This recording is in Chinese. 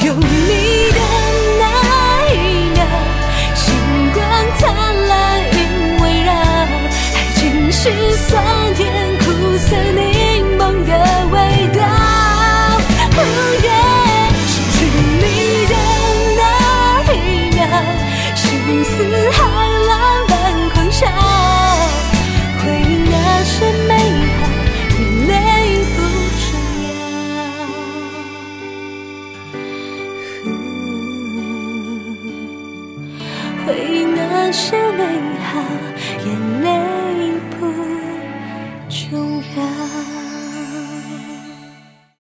有你的那一秒，星光灿烂，云围绕，还继续酸甜苦涩柠檬的味道。失去你的那一秒，心似海浪般狂潮，回忆那些美好，眼泪不重要。回忆那些美好，眼泪不重要。